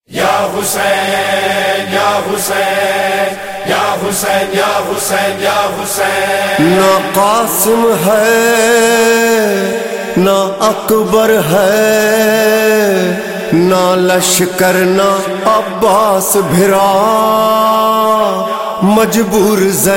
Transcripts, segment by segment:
یا حسین یا حسین یا حسین یا حسین یا حسین، نہ قاسم ہے نہ اکبر ہے، نہ لشکر نہ عباس بھرا، مجبور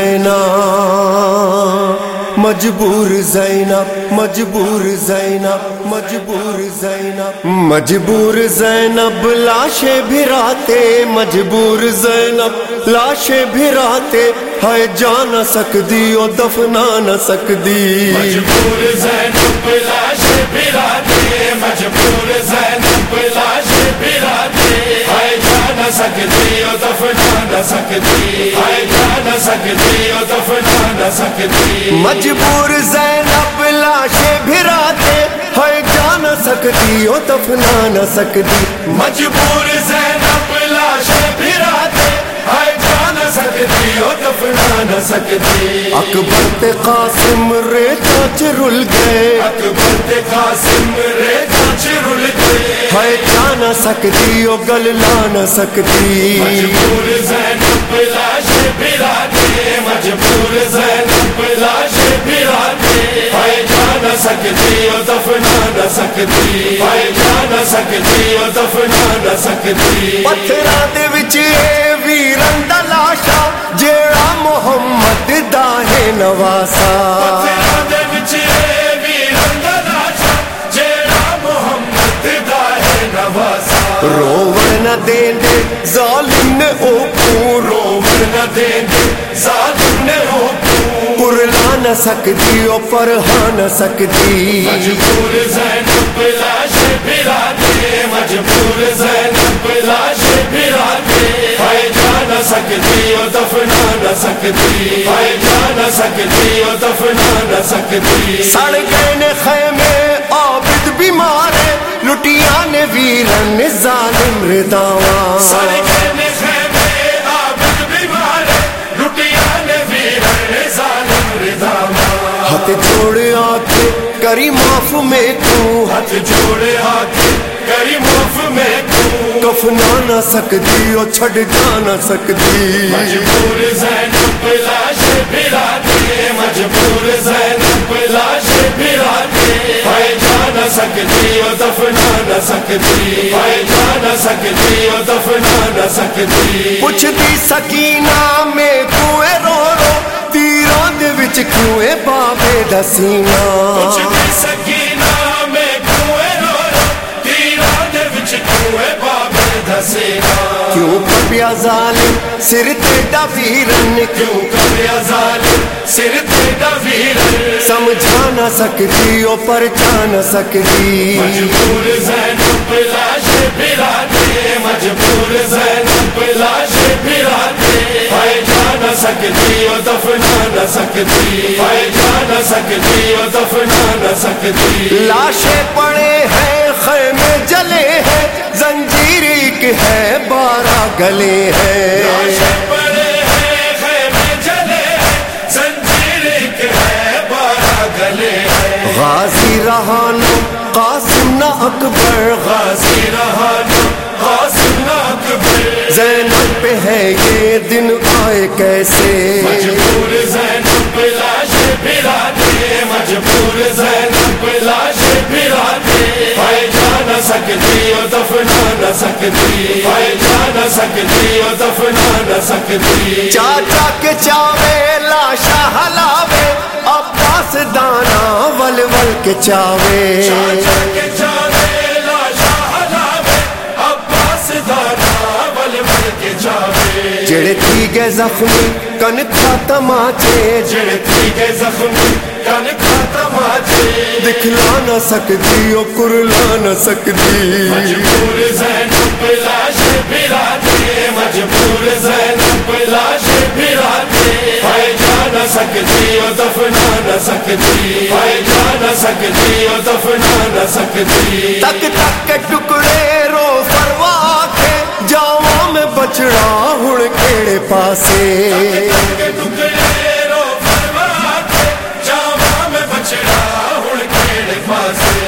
زینب مجبور زینب مجبور زینب مجبور زینب مجبور زینب لاشیں بھراتے، مجبور زینب لاشیں بھراتے، ہے جا نہ سکتی اور دفنا نہ سکتی، مجبور زینب لاشیں بھراتے، مجبور زینب لاشیں بھراتے، ہے جا نہ سکتی اور دفنا نہ سکتی، ہے جا نہ سکتی اور دفنا نہ سکتی، مجبور زینب لاشیں بھراتے، ہے جا نہ سکتی اور دفنا نہ سکتی، مجبور زینب لاشیں بھراتے، ہے جا نہ سکتی اور دفنا نہ سکتی، اکبر تے قاسم ریتا چ رل گئے، اکبر تے قاسم ریتا چ رل گئے، ہے جا نہ سکتی اور گل لا نہ سکتی، مجبور زینب لاشیں بھراتے، مجبور زینب لاشیں بھراتے، ہے جا نہ سکتی اور دفنا نہ سکتی، ہے جا نہ سکتی اور دفنا نہ سکتی، پتھراں دے وچ اے ویرن دا لاشا جیڑا محمد دا ہے نواسا، پتھراں دے وچ اے ویرن دا لاشا جیڑا محمد دا ہے نواسا، روڑ نہ دین دے ظالم نے اوپوں، روڑ نہ دین دے ظالم نے اوپوں، پرلا نہ سکتی اور پرہا نہ سکتی، مجبور زینب لاشیں بھراتے، مجبور زینب لاشیں بھراتے، ہے جا نہ سکتی اور دفنا نہ سکتی، ہے جا نہ سکتی اور دفنا نہ سکتی، سڑ گئے نے خیمے عابد بیمارے، لٹیاں نے ویرن ظالم رداواں، سڑ گئے نے خیمے عابد بیمارے، لٹیاں نے ویرن ظالم رداواں، ہاتھ جوڑے آکے کری معاف میں تو، ہاتھ جوڑے آکے کری معاف میں تو، کفنا نہ سکتی اور چھڑ جا نہ سکتی، مجبور زینب لاشیں بھراتے، مجبور زینب لاشیں بھراتے، ہے جا نہ سکتی اور دفنا نہ سکتی، ہے جا نہ سکتی اور دفنا نہ سکتی، پوچھتی سکینہ میں کوئے رو رو، تیراں دے وچ کیویں بابے دا سینہ، پوچھتی سکینہ میں کوئے رو رو، تیراں دے وچ کوئے بابے دا سینہ، کیوں کپیا ظالم سر تیڈا ویرن، کیوں کپیا ظالم سر تیڈا ویرن، سمجھا نہ سکتی اور پرچا نہ سکتی، مجبور زینب لاشیں بھراتے، مجبور زینب لاشیں بھراتے، ہے جا نہ سکتی اور دفنا نہ سکتی، ہے جا نہ سکتی اور دفنا نہ سکتی، لاشیں پڑے ہیں خیمے جلے ہیں، زنجیر ایک ہے 12 گلے ہیں، لاشیں پڑے ہیں خیمے جلے ہیں، زنجیر ایک ہے 12 گلے ہیں، غازی رہا نہ قاسم نہ اکبر، غازی رہا نہ قاسم نہ اکبر، زینب پہ ہے یہ دن آئے کیسے، مجبور زینب لاشیں بھراتے، مجبور زینب لاشیں بھراتے، ہے جا نہ سکتی اور دفنا نہ سکتی، ہے جا نہ سکتی اور دفنا نہ سکتی، چاچا کے چاوے لاشا ہلاوے، عباس دانا ول ول کے چاوے، چاچا کے چاوے لاشا ہلاوے، عباس دانا ول ول کے چاوے، جڑے تھی گئے زخمی کن کھا تماچے، جڑے تھی گئے زخمی کن کھا تماچے، دکھلا نہ سکتی اور کرلا نہ سکتی، مجبور زینب لاشیں بھراتے، مجبور زینب لاشیں بھراتے، ہے جا نہ سکتی اور دفنا نہ سکتی، ہے جا نہ سکتی اور دفنا نہ سکتی، تک تک کے ٹکڑے رو فروا کے، جاواں میں بچڑا ہن کیڑے پاسے، کے ٹکڑے رو فرما کے، جاواں میں بچڑا ہن کیڑے پاسے،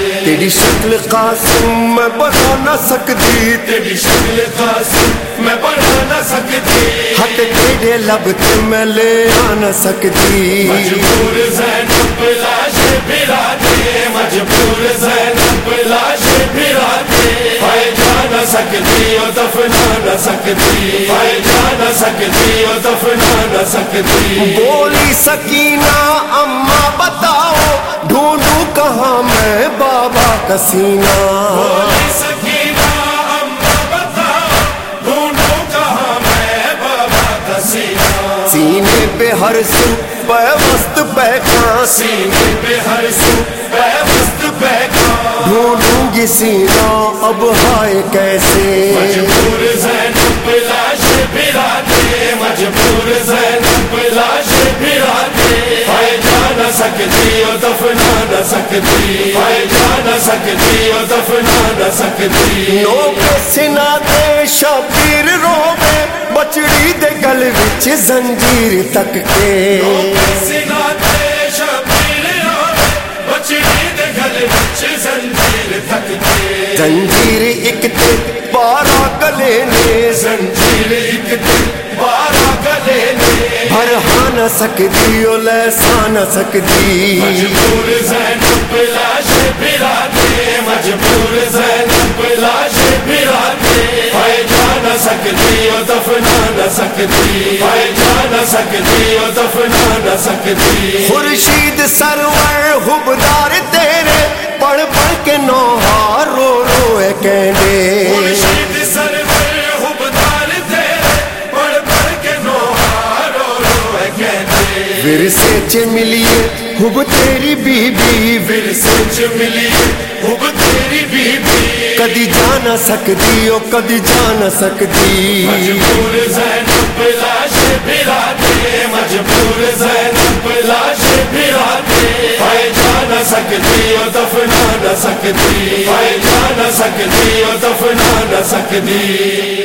تیری شکل قاسم میں بنا نہ سکتی، تیری شکل قاسم میں بنا نہ سکتی، حق تیرے لب تے میں لے آ نہ سکتی، مجبور زینب لاش پھرا دے، مجبور زینب لاش پھرا دے، ہائے جا نہ سکتی اور دفنا نہ سکتی، ہائے جا نہ سکتی اور دفنا نہ سکتی۔ بولی سکینہ اماں بتاؤ ڈھونڈوں کہاں میں بابا کا سینہ، بولی سکینہ اماں بتاؤ ڈھونڈوں کہاں میں بابا کا سینہ، سینے پہ ہر سو پیوست پیکاں، سینے پہ ہر سو پیوست پیکاں، ڈھونڈوں گی سینہ اب ہائے کیسے، مجبور زینب لاش پھرا دے، مجبور زینب لاش پھرا دے، ہائے جا نہ سکتی اور دفنا نہ سکتی، ہائے جا نہ سکتی اور دفنا نہ سکتی۔ نو کے سنا تے شبیر روے بچڑی دے گل وچ زنجیر تک کے، سینا تے شبیر روے بچڑی دے گل وچ زنجیر تک کے، زنجیر ایک تے بارہ گلے نے، زنجیر ایک تے بارہ گلے نے، بھر ہاں نہ سکتی او لے سا نہ سکتی، مجبور زینب لاش پھرا دے، مجبور زینب لاش پھرا دے، ہائے جا نہ سکتی اور دفنا نہ سکتی، ہائے جا نہ سکتی اور دفنا نہ سکتی۔ خورشید سرور حبدار تیرے پڑھ پڑھ کے نوحہ رو رو اے کہنے، خورشید سرور حبدار تیرے پڑھ پڑھ کے نوحہ رو رو اے کہنے، ورثے چ ملیے حب تیری بی بی، ورثے چ ملی حب تیری بی بی، کدی جا نہ سکتی او کدی جا نہ سکتی، مجبور زینب لاش پھرا دے، مجبور زینب لاش پھرا دے، ہائے جا نہ سکتی اور دفنا نہ سکتی، ہائے جا نہ سکتی اور دفنا نہ سکتی۔